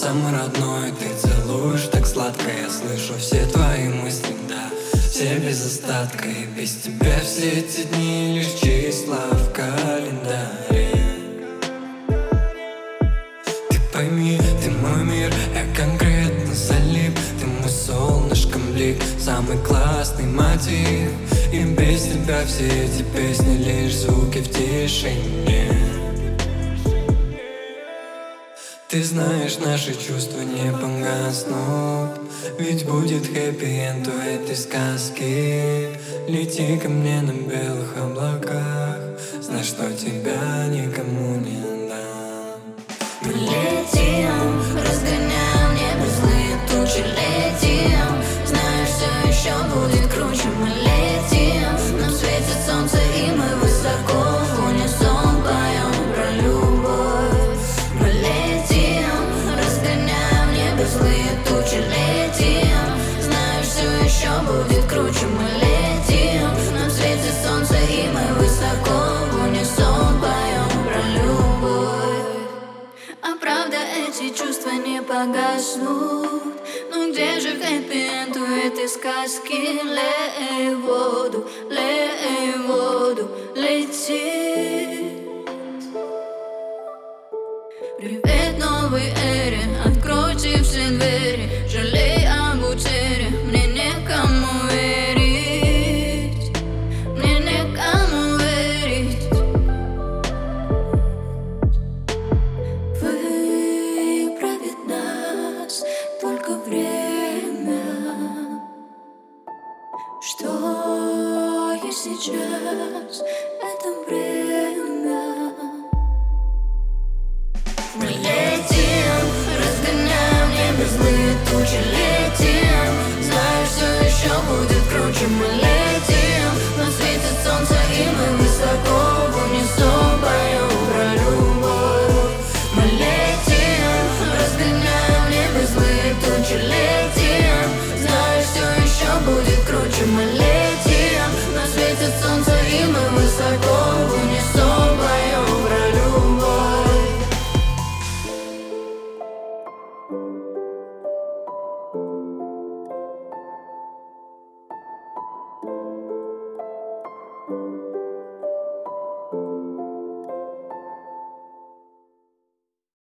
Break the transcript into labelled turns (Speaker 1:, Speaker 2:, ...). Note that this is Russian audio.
Speaker 1: самый родной. Ты целуешь так сладко, я слышу все твои мысли, да, все без остатка. И без тебя все эти дни лишь числа в календаре. Ты пойми, ты мой мир, я конкретно залип. Ты мой солнышком блик, самый классный мотив. И без тебя все эти песни лишь звуки в тишине. Ты знаешь, наши чувства не погаснут, ведь будет хэппи-энд у этой сказки. Лети ко мне на белых облаках, знай, что тебя никому не дам.
Speaker 2: Мы летим, разгоняем небо злые тучи. Летим, знаешь, все еще будет круче. Мы летим, нам светит солнце, и мы высоко в унисон поем про любовь. Мы летим, разгоняем небо злые тучи. Летим, знаешь, все еще будет круче. Мы летим, нам светит солнце, и мы высоко в унисон поем про любовь. А правда, эти чувства не погаснут. Ну где же хэппи-энд у этой сказки? Лей воду, лети. Привет новой эре, откройте все двери. Жалей об утере, мне некому верить. Мне некому верить. Выправит нас только время. Что есть сейчас,